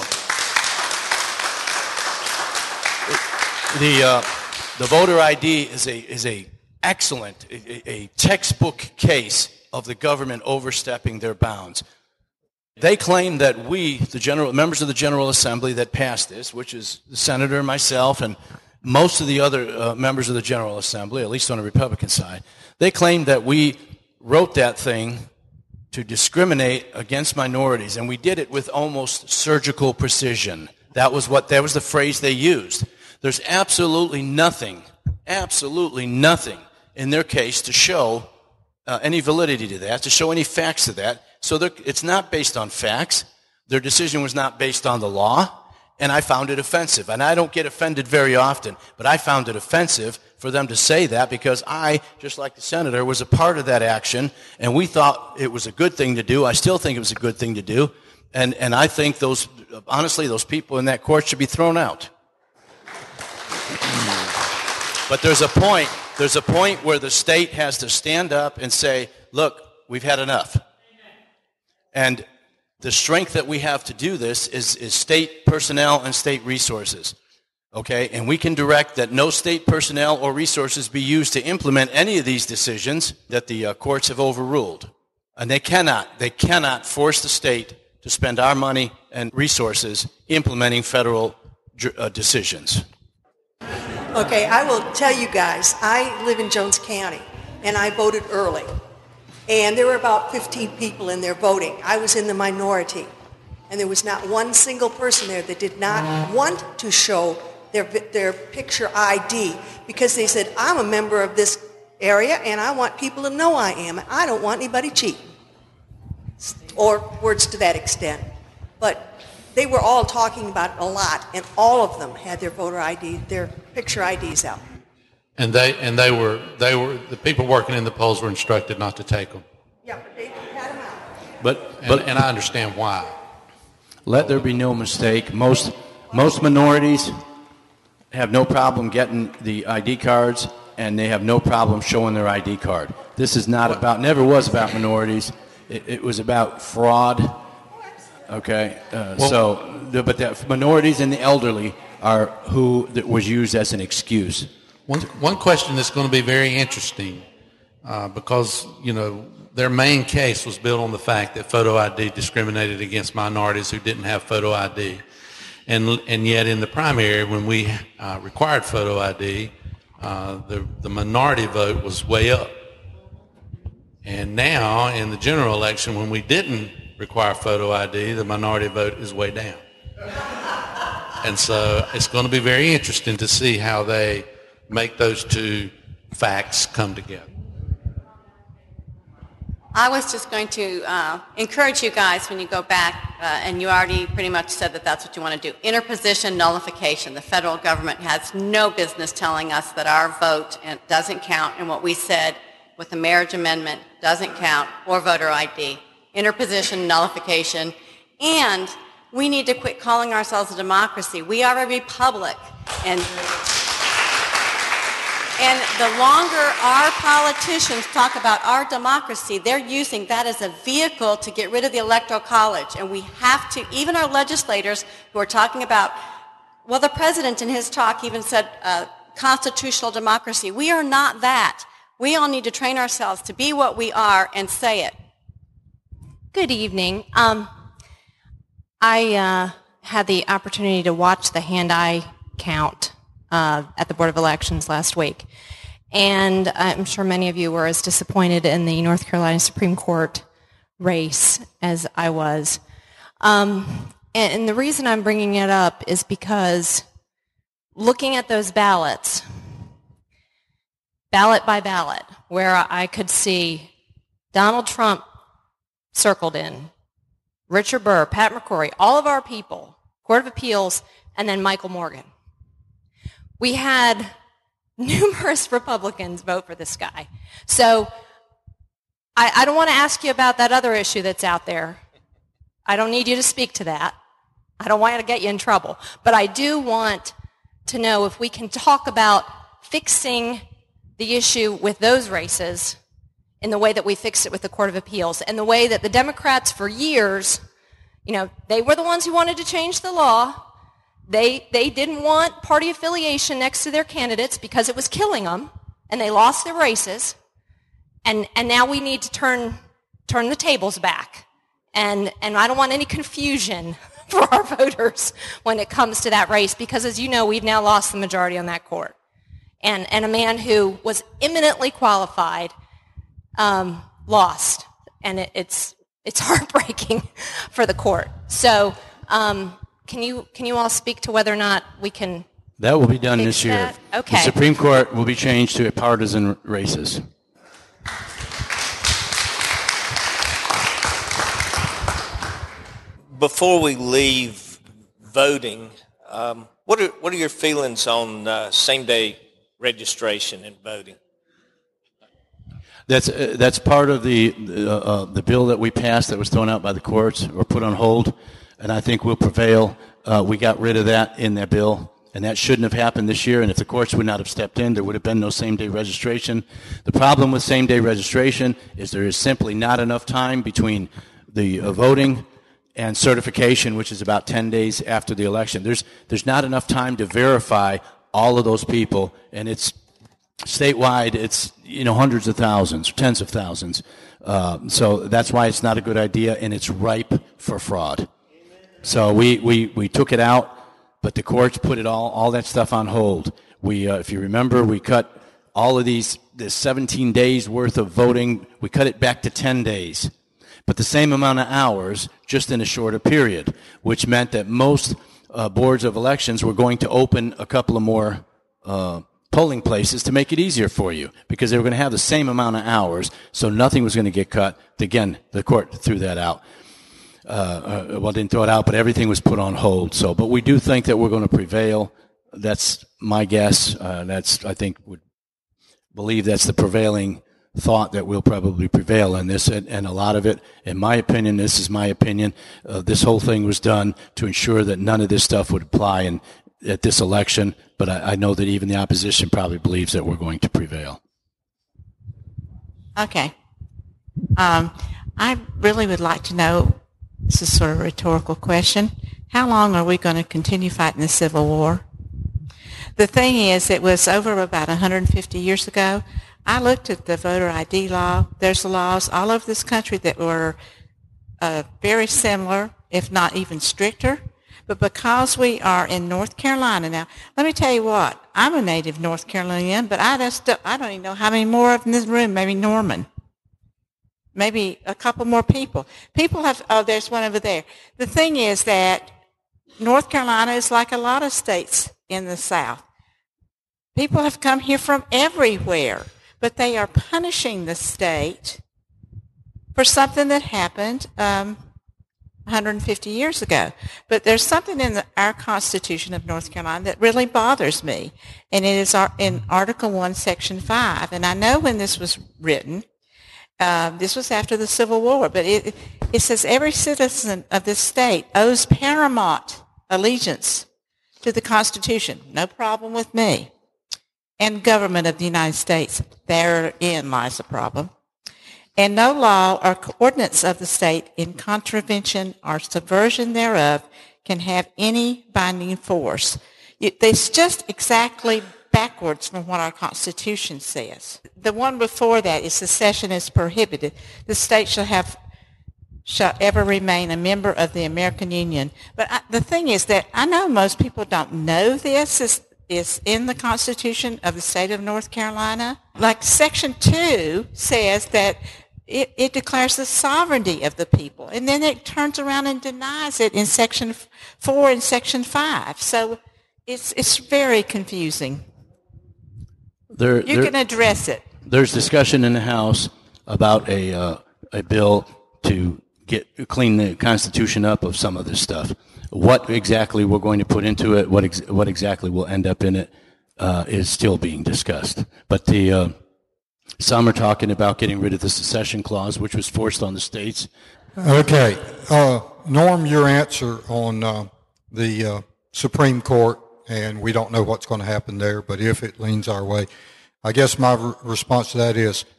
The, uh, the voter I D is a, is a excellent, a, a textbook case of the government overstepping their bounds. They claim that we, the general, members of the General Assembly that passed this, which is the senator, myself, and most of the other uh, members of the General Assembly, at least on the Republican side, they claim that we wrote that thing to discriminate against minorities, and we did it with almost surgical precision. That was what, that was the phrase they used. There's absolutely nothing, absolutely nothing in their case to show uh, any validity to that, to show any facts to that. So it's not based on facts. Their decision was not based on the law. And I found it offensive. And I don't get offended very often, but I found it offensive for them to say that because I, just like the senator, was a part of that action, and we thought it was a good thing to do. I still think it was a good thing to do. And, and I think those, honestly, those people in that court should be thrown out. But there's a point, there's a point where the state has to stand up and say, look, we've had enough. And the strength that we have to do this is, is state personnel and state resources. Okay? And we can direct that no state personnel or resources be used to implement any of these decisions that the uh, courts have overruled. And they cannot, they cannot force the state to spend our money and resources implementing federal uh, decisions. Okay, I will tell you guys, I live in Jones County, and I voted early. And there were about fifteen people in there voting. I was in the minority. And there was not one single person there that did not want to show their, their picture I D because they said, I'm a member of this area, and I want people to know I am. I don't want anybody cheating. Or words to that extent. But they were all talking about it a lot, and all of them had their voter I D, their picture I Ds out. And they and they were they were the people working in the polls were instructed not to take them. Yeah, but they had them out. But And, but and I understand why. let there be no mistake. Most most minorities have no problem getting the I D cards, and they have no problem showing their I D card. This is not about, never was about minorities. It, it was about fraud. Okay, uh, Well- so the, but the minorities and the elderly are who that was used as an excuse. One, one question that's going to be very interesting, uh, because, you know, their main case was built on the fact that photo I D discriminated against minorities who didn't have photo I D. And, and yet in the primary, when we uh, required photo I D, uh, the, the minority vote was way up. And now in the general election, when we didn't require photo I D, the minority vote is way down. And so it's going to be very interesting to see how they make those two facts come together. I was just going to uh, encourage you guys when you go back, uh, and you already pretty much said that that's what you want to do. Interposition nullification. The federal government has no business telling us that our vote doesn't count, and what we said with the marriage amendment doesn't count, or voter I D. Interposition nullification. And we need to quit calling ourselves a democracy. We are a republic. And And the longer our politicians talk about our democracy, they're using that as a vehicle to get rid of the Electoral College. And we have to, even our legislators who are talking about, well, the president in his talk even said uh, constitutional democracy. We are not that. We all need to train ourselves to be what we are and say it. Good evening. Um, I uh, had the opportunity to watch the hand-eye count Uh, at the Board of Elections last week. And I'm sure many of you were as disappointed in the North Carolina Supreme Court race as I was. Um, and, and the reason I'm bringing it up is because looking at those ballots, ballot by ballot, where I could see Donald Trump circled in, Richard Burr, Pat McCrory, all of our people, Court of Appeals, and then Michael Morgan. We had numerous Republicans vote for this guy. So I, I don't want to ask you about that other issue that's out there. I don't need you to speak to that. I don't want to get you in trouble. But I do want to know if we can talk about fixing the issue with those races in the way that we fixed it with the Court of Appeals, and the way that the Democrats for years, you know, they were the ones who wanted to change the law. They, they didn't want party affiliation next to their candidates because it was killing them, and they lost their races. And, and now we need to turn, turn the tables back. And, and I don't want any confusion for our voters when it comes to that race, because as you know, we've now lost the majority on that court. And, and a man who was eminently qualified um, lost. And it, it's, it's heartbreaking for the court. So, um, Can you can you all speak to whether or not we can? That will be done this year. That? Okay. The Supreme Court will be changed to partisan races. Before we leave voting, Um, what are what are your feelings on uh, same-day registration and voting? That's uh, that's part of the uh, uh, the bill that we passed that was thrown out by the courts or put on hold, and I think will prevail. Uh, we got rid of that in that bill, and that shouldn't have happened this year. And if the courts would not have stepped in, there would have been no same-day registration. The problem with same-day registration is there is simply not enough time between the uh, voting and certification, which is about ten days after the election. There's there's not enough time to verify all of those people, and it's statewide. It's you know hundreds of thousands, tens of thousands. Uh, so that's why it's not a good idea, and it's ripe for fraud. So we, we, we took it out, but the courts put it all all that stuff on hold. We, uh, if you remember, we cut all of these this seventeen days worth of voting. We cut it back to ten days. But the same amount of hours, just in a shorter period, which meant that most uh, boards of elections were going to open a couple of more uh, polling places to make it easier for you, because they were going to have the same amount of hours, so nothing was going to get cut. Again, the court threw that out. Uh, uh, well, didn't throw it out, but everything was put on hold. So, but we do think that we're going to prevail. That's my guess. Uh, that's I think would believe that's the prevailing thought, that will probably prevail in this, and, and a lot of it, in my opinion, this is my opinion, uh, this whole thing was done to ensure that none of this stuff would apply in, at this election, but I, I know that even the opposition probably believes that we're going to prevail. Okay. Um, I really would like to know, this is sort of a rhetorical question, how long are we going to continue fighting the Civil War? The thing is, it was over about one hundred fifty years ago. I looked at the voter I D law. There's laws all over this country that were uh, very similar, if not even stricter. But because we are in North Carolina now, let me tell you what, I'm a native North Carolinian, but I just don't, I don't even know how many more of in this room, maybe Norman. Maybe a couple more people. People have, oh, there's one over there. The thing is that North Carolina is like a lot of states in the South. People have come here from everywhere, but they are punishing the state for something that happened um, one hundred fifty years ago. But there's something in the, our Constitution of North Carolina that really bothers me, and it is our, in Article one, Section five. And I know when this was written, uh, this was after the Civil War, but it, it says every citizen of this state owes paramount allegiance to the Constitution. No problem with me. And government of the United States. Therein lies the problem. And no law or ordinance of the state in contravention or subversion thereof can have any binding force. It's just exactly backwards from what our Constitution says. The one before that is secession is prohibited. The state shall have shall ever remain a member of the American Union. But I, the thing is that I know most people don't know this. It's, is in the Constitution of the state of North Carolina. Like Section two says that it, it declares the sovereignty of the people, and then it turns around and denies it in Section four and Section five. So it's it's very confusing. There, you there, can address it. There's discussion in the House about a uh, a bill to get clean the Constitution up of some of this stuff. What exactly we're going to put into it, what ex- what exactly will end up in it, uh, is still being discussed. But the uh, some are talking about getting rid of the secession clause, which was forced on the states. Okay, uh, Norm, your answer on uh, the uh, Supreme Court, and we don't know what's going to happen there, but if it leans our way, I guess my re- response to that is,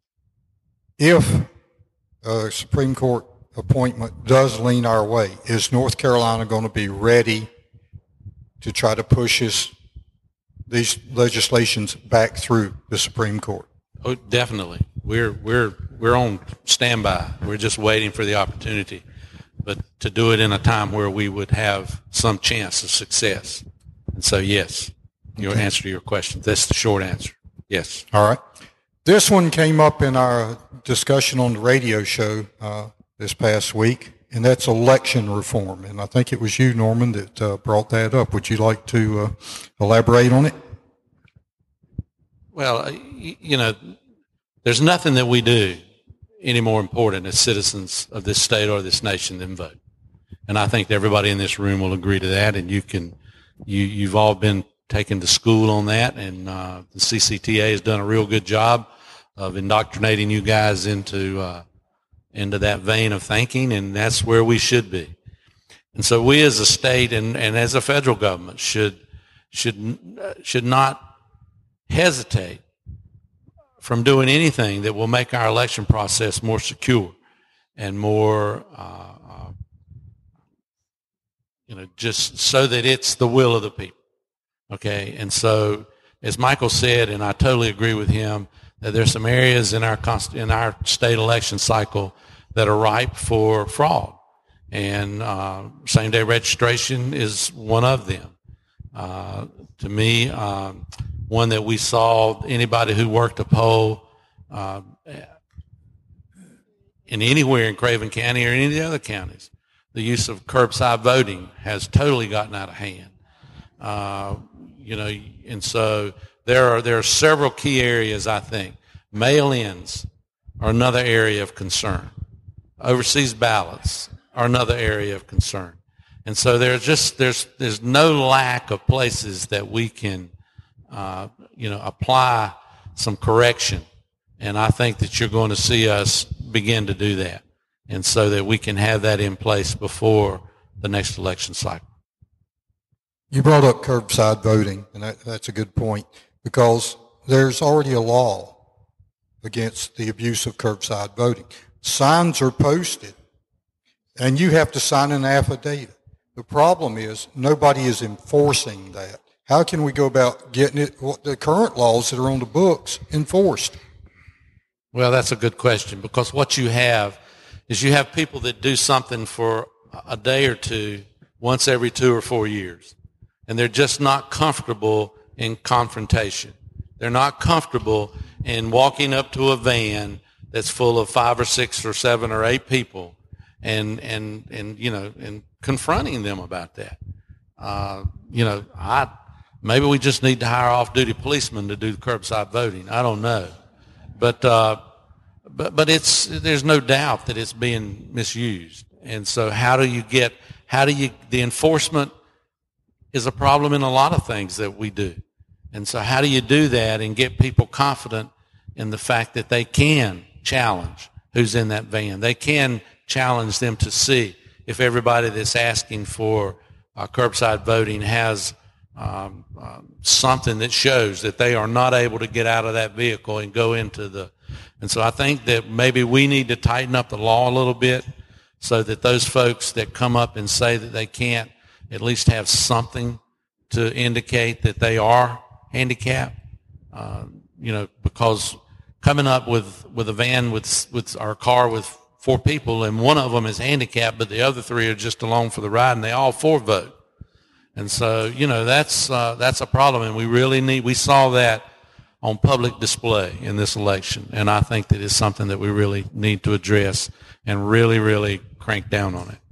if a Supreme Court appointment does lean our way, is North Carolina going to be ready to try to push this, these legislations back through the Supreme Court? Oh, definitely. We're we're we're on standby. We're just waiting for the opportunity, but to do it in a time where we would have some chance of success. And so, yes, your okay. answer to your question. That's the short answer. Yes. All right. This one came up in our discussion on the radio show uh, this past week, and that's election reform. And I think it was you, Norman, that uh, brought that up. Would you like to uh, elaborate on it? Well, you know, there's nothing that we do any more important as citizens of this state or this nation than vote. And I think everybody in this room will agree to that, and you can you, you've all been taken to school on that, and uh, the C C T A has done a real good job of indoctrinating you guys into uh, into that vein of thinking, and that's where we should be. And so we as a state and, and as a federal government should should should not hesitate from doing anything that will make our election process more secure and more, uh, uh, you know, just so that it's the will of the people. Okay, and so as Michael said, and I totally agree with him, that there's some areas in our const- in our state election cycle that are ripe for fraud, and uh, same-day registration is one of them. Uh, to me, um, one that we saw, anybody who worked a poll uh, in anywhere in Craven County or any of the other counties, the use of curbside voting has totally gotten out of hand. Uh, you know, and so there are there are several key areas, I think. Mail-ins are another area of concern. Overseas ballots are another area of concern. And so there's just there's there's no lack of places that we can uh, you know apply some correction, and I think that you're going to see us begin to do that, and so that we can have that in place before the next election cycle. You brought up curbside voting, and that, that's a good point, because there's already a law against the abuse of curbside voting. Signs are posted, and you have to sign an affidavit. The problem is nobody is enforcing that. How can we go about getting it, what the current laws that are on the books, enforced? Well, that's a good question, because what you have is you have people that do something for a day or two once every two or four years, and they're just not comfortable in confrontation. They're not comfortable in walking up to a van that's full of five or six or seven or eight people and, and, and you know, and confronting them about that. Uh, you know, I, maybe we just need to hire off-duty policemen to do curbside voting. I don't know. But, uh, but, but it's, there's no doubt that it's being misused. And so how do you get, how do you, the enforcement is a problem in a lot of things that we do. And so how do you do that and get people confident in the fact that they can challenge who's in that van? They can challenge them to see if everybody that's asking for uh, curbside voting has um, uh, something that shows that they are not able to get out of that vehicle and go into the. And so I think that maybe we need to tighten up the law a little bit so that those folks that come up and say that they can't at least have something to indicate that they are handicapped. Uh, you know, because coming up with, with a van with with our car with four people and one of them is handicapped, but the other three are just along for the ride, and they all four vote. And so, you know, that's uh, that's a problem, and we really need. We saw that on public display in this election, and I think that it's something that we really need to address and really, really crank down on it.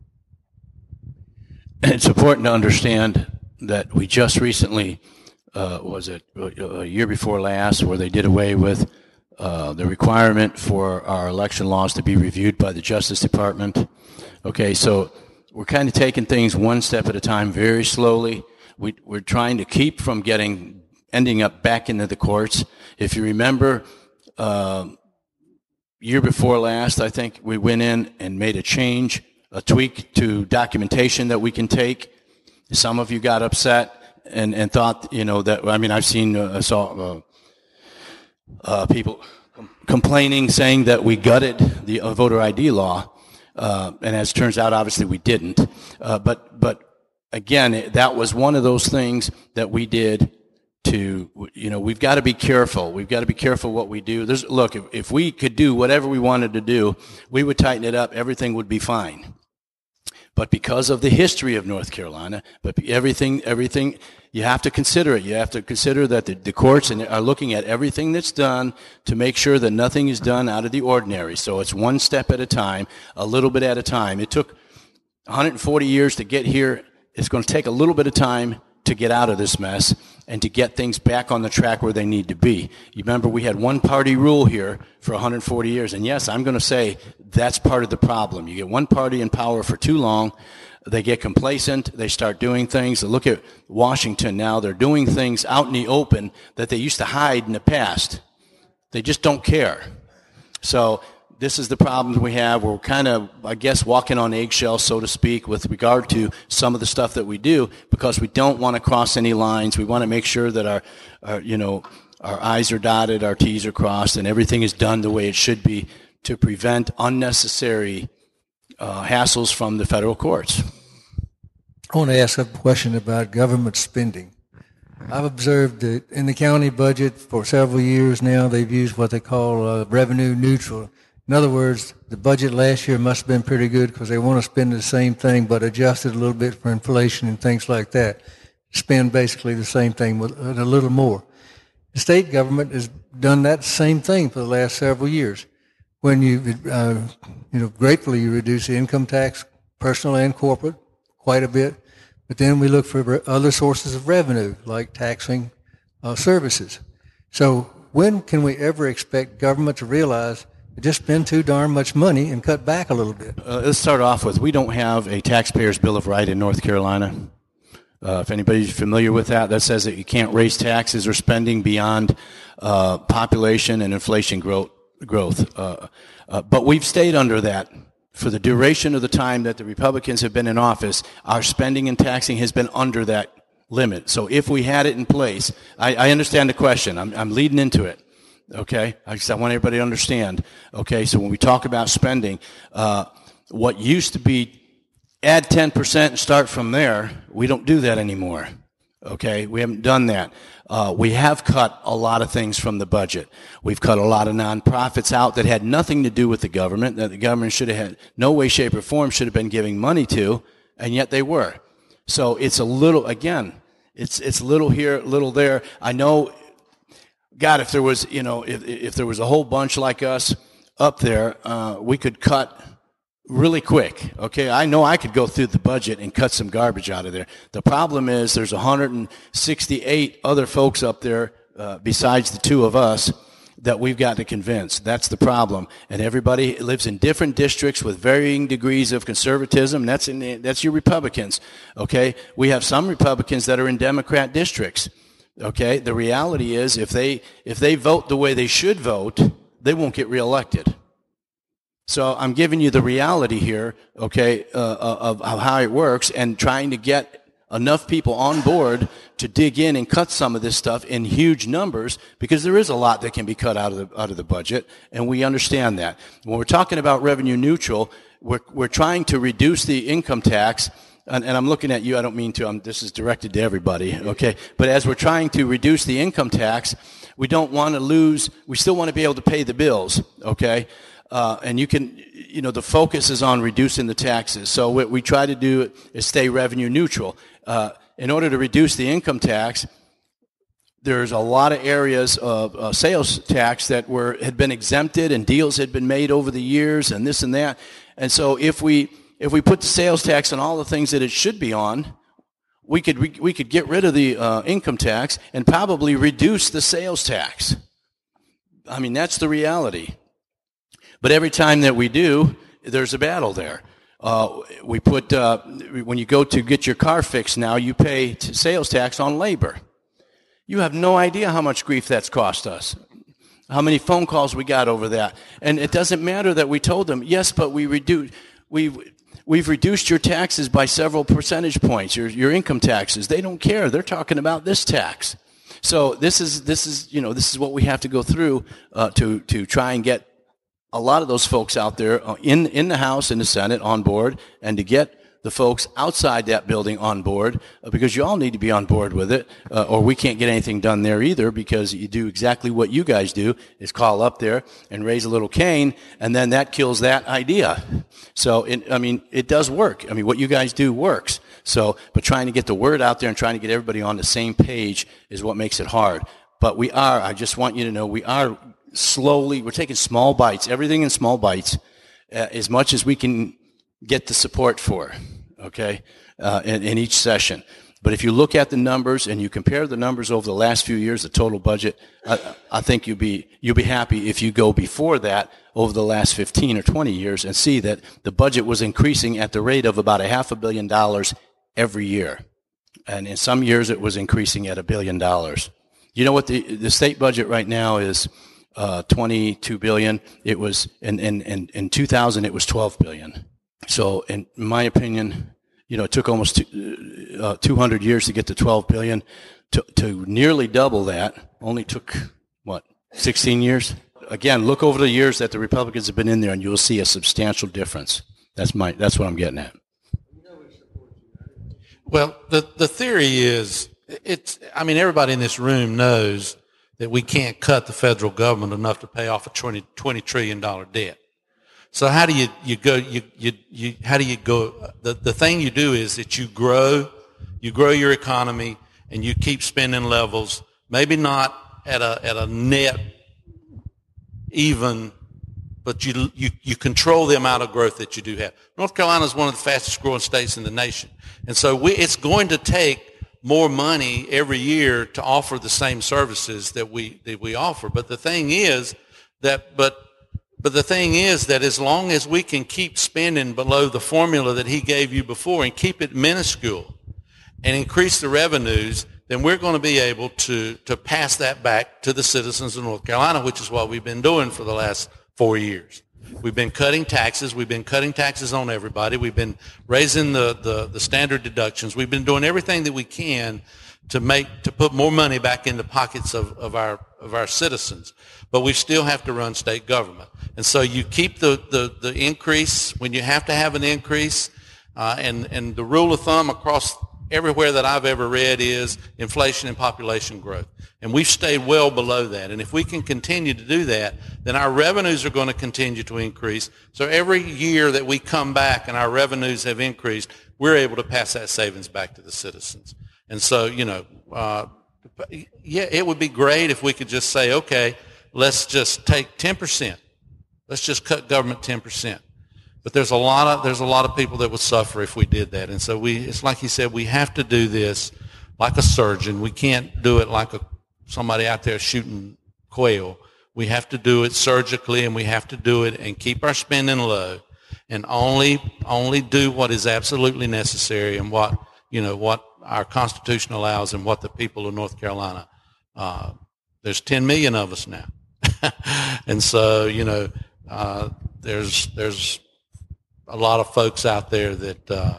It's important to understand that we just recently, uh, was it a year before last, where they did away with uh, the requirement for our election laws to be reviewed by the Justice Department. Okay, so we're kind of taking things one step at a time, very slowly. We, we're trying to keep from getting, ending up back into the courts. If you remember, uh, year before last, I think we went in and made a change, a tweak to documentation that we can take. Some of you got upset and, and thought, you know, that, I mean, I've seen, uh, saw uh, uh, people com- complaining, saying that we gutted the uh, voter I D law. Uh, and as it turns out, obviously we didn't. Uh, but, but again, that was one of those things that we did to, you know, we've got to be careful. We've got to be careful what we do. There's, look, if, if we could do whatever we wanted to do, we would tighten it up. Everything would be fine. But because of the history of North Carolina, but everything, everything, you have to consider it. You have to consider that the, the courts are looking at everything that's done to make sure that nothing is done out of the ordinary. So it's one step at a time, a little bit at a time. It took one hundred forty years to get here. It's going to take a little bit of time to get out of this mess and to get things back on the track where they need to be. You remember we had one party rule here for one hundred forty years, and yes, I'm going to say that's part of the problem. You get one party in power for too long, they get complacent, they start doing things. Look at Washington now. They're doing things out in the open that they used to hide in the past. They just don't care. So this is the problem we have. We're kind of, I guess, walking on eggshells, so to speak, with regard to some of the stuff that we do, because we don't want to cross any lines. We want to make sure that our, our, you know, our I's are dotted, our T's are crossed, and everything is done the way it should be to prevent unnecessary uh, hassles from the federal courts. I want to ask a question about government spending. I've observed that in the county budget for several years now, they've used what they call uh, revenue neutral. In other words, the budget last year must have been pretty good because they want to spend the same thing but adjust it a little bit for inflation and things like that. Spend basically the same thing with a little more. The state government has done that same thing for the last several years. When you, uh, you know, gratefully you reduce the income tax, personal and corporate, quite a bit. But then we look for other sources of revenue, like taxing uh, services. So when can we ever expect government to realize they just spend too darn much money and cut back a little bit? Uh, let's start off with, we don't have a taxpayer's bill of right in North Carolina. Uh, if anybody's familiar with that, that says that you can't raise taxes or spending beyond uh, population and inflation growth. growth. Uh, uh, but we've stayed under that for the duration of the time that the Republicans have been in office. Our spending and taxing has been under that limit. So if we had it in place, I, I understand the question. I'm, I'm leading into it. Okay, I just I want everybody to understand. Okay, so when we talk about spending, uh, what used to be add ten percent and start from there, we don't do that anymore. Okay, we haven't done that. Uh, we have cut a lot of things from the budget. We've cut a lot of nonprofits out that had nothing to do with the government, that the government should have had no way, shape, or form should have been giving money to, and yet they were. So it's a little, again, it's it's little here, little there. I know. God, if there was, you know, if if there was a whole bunch like us up there, uh, we could cut really quick. Okay, I know I could go through the budget and cut some garbage out of there. The problem is there's one hundred sixty-eight other folks up there uh, besides the two of us that we've got to convince. That's the problem. And everybody lives in different districts with varying degrees of conservatism. That's in the, that's your Republicans. Okay, we have some Republicans that are in Democrat districts. Okay, the reality is if they if they vote the way they should vote, they won't get reelected. So I'm giving you the reality here, okay, uh, of, of how it works, and trying to get enough people on board to dig in and cut some of this stuff in huge numbers, because there is a lot that can be cut out of the out of the budget, and we understand that. When we're talking about revenue neutral, we're we're trying to reduce the income tax. And, and I'm looking at you, I don't mean to, I'm, this is directed to everybody, okay? But as we're trying to reduce the income tax, we don't want to lose, we still want to be able to pay the bills, okay? Uh, and you can, you know, the focus is on reducing the taxes. So what we try to do is stay revenue neutral. Uh, in order to reduce the income tax, there's a lot of areas of uh, sales tax that were had been exempted, and deals had been made over the years, and this and that. And so if we If we put the sales tax on all the things that it should be on, we could we, we could get rid of the uh, income tax and probably reduce the sales tax. I mean, that's the reality. But every time that we do, there's a battle there. Uh, we put uh, when you go to get your car fixed now, you pay t- sales tax on labor. You have no idea how much grief that's cost us. How many phone calls we got over that. And it doesn't matter that we told them, yes, but we reduce we. We've reduced your taxes by several percentage points, your your income taxes. They don't care. They're talking about this tax. So this is this is you know this is what we have to go through uh, to to try and get a lot of those folks out there in in the House and the Senate on board, and to get the folks outside that building on board, uh, because you all need to be on board with it, uh, or we can't get anything done there either, because you do exactly what you guys do, is call up there and raise a little cane, and then that kills that idea. So, it, I mean, it does work. I mean, what you guys do works. So, but trying to get the word out there and trying to get everybody on the same page is what makes it hard. But we are, I just want you to know, we are slowly, we're taking small bites, everything in small bites, uh, as much as we can get the support for, okay, uh, in, in each session. But if you look at the numbers and you compare the numbers over the last few years, the total budget, I, I think you'll be you'll be happy if you go before that over the last fifteen or twenty years and see that the budget was increasing at the rate of about a half a billion dollars every year. And in some years it was increasing at a billion dollars. You know what the the state budget right now is? Uh, twenty-two billion. It was in, in, in, in two thousand. It was twelve billion. So, in my opinion, you know, it took almost two, uh, two hundred years to get to twelve billion. To, to nearly double that only took what sixteen years. Again, look over the years that the Republicans have been in there, and you'll see a substantial difference. That's my. That's what I'm getting at. Well, the the theory is it's. I mean, everybody in this room knows that we can't cut the federal government enough to pay off a twenty trillion dollars debt. So how do you, you go, you, you, you, how do you go, the, the thing you do is that you grow, you grow your economy and you keep spending levels, maybe not at a, at a net even, but you, you, you control the amount of growth that you do have. North Carolina is one of the fastest growing states in the nation. And so we, it's going to take more money every year to offer the same services that we that we offer. But the thing is that but but the thing is that as long as we can keep spending below the formula that he gave you before and keep it minuscule and increase the revenues, then we're going to be able to to pass that back to the citizens of North Carolina, which is what we've been doing for the last four years. We've been cutting taxes. We've been cutting taxes on everybody. We've been raising the, the, the standard deductions. We've been doing everything that we can to make to put more money back in the pockets of, of our of our citizens. But we still have to run state government. And so you keep the, the, the increase when you have to have an increase. Uh, and, and the rule of thumb across everywhere that I've ever read is inflation and population growth. And we've stayed well below that. And if we can continue to do that, then our revenues are going to continue to increase. So every year that we come back and our revenues have increased, we're able to pass that savings back to the citizens. And so, you know, uh, yeah, it would be great if we could just say, okay, let's just take ten percent. Let's just cut government ten percent. But there's a lot of there's a lot of people that would suffer if we did that. And so we, it's like he said, we have to do this like a surgeon. We can't do it like a somebody out there shooting quail. We have to do it surgically, and we have to do it and keep our spending low, and only only do what is absolutely necessary and what you know what our Constitution allows and what the people of North Carolina. Uh, there's ten million of us now, and so you know uh, there's there's a lot of folks out there that uh,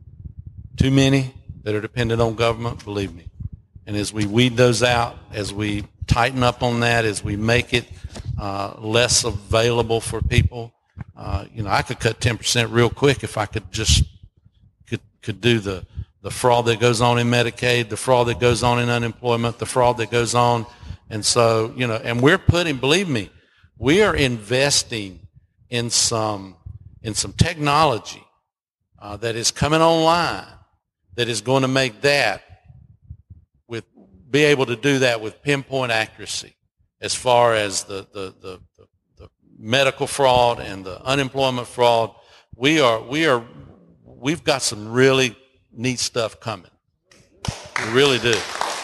too many that are dependent on government. Believe me. And as we weed those out, as we tighten up on that, as we make it uh, less available for people, uh, you know, I could cut ten percent real quick if I could just could could do the the fraud that goes on in Medicaid, the fraud that goes on in unemployment, the fraud that goes on, and so you know, and we're putting, believe me, we are investing in some in some technology uh, that is coming online that is going to make that. Be able to do that with pinpoint accuracy as far as the, the, the, the, the medical fraud and the unemployment fraud. We are, we are, we've got some really neat stuff coming. We really do.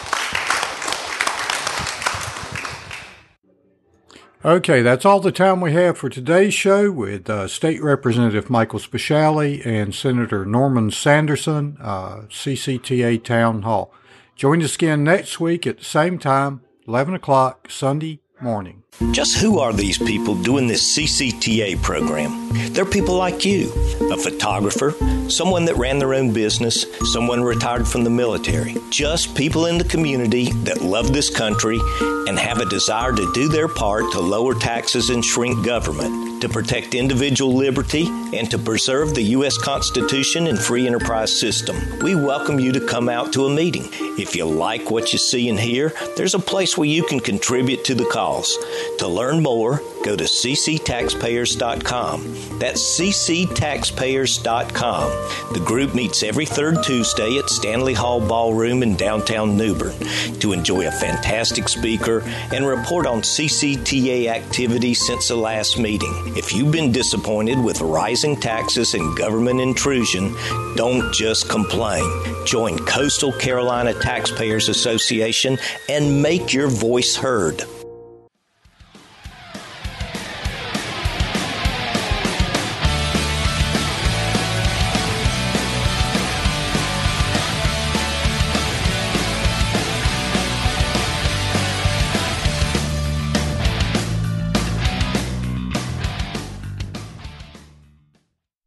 Okay, that's all the time we have for today's show with uh, State Representative Michael Speciale and Senator Norman Sanderson, uh, C C T A Town Hall. Join us again next week at the same time, eleven o'clock Sunday morning. Just who are these people doing this C C T A program? They're people like you, a photographer, someone that ran their own business, someone retired from the military. Just people in the community that love this country and have a desire to do their part to lower taxes and shrink government, to protect individual liberty, and to preserve the U S Constitution and free enterprise system. We welcome you to come out to a meeting. If you like what you see and hear, there's a place where you can contribute to the cause. To learn more, go to c c taxpayers dot com. That's c c taxpayers dot com. The group meets every third Tuesday at Stanley Hall Ballroom in downtown New Bern to enjoy a fantastic speaker and report on C C T A activities since the last meeting. If you've been disappointed with Verizon raising taxes and government intrusion, don't just complain. Join Coastal Carolina Taxpayers Association and make your voice heard.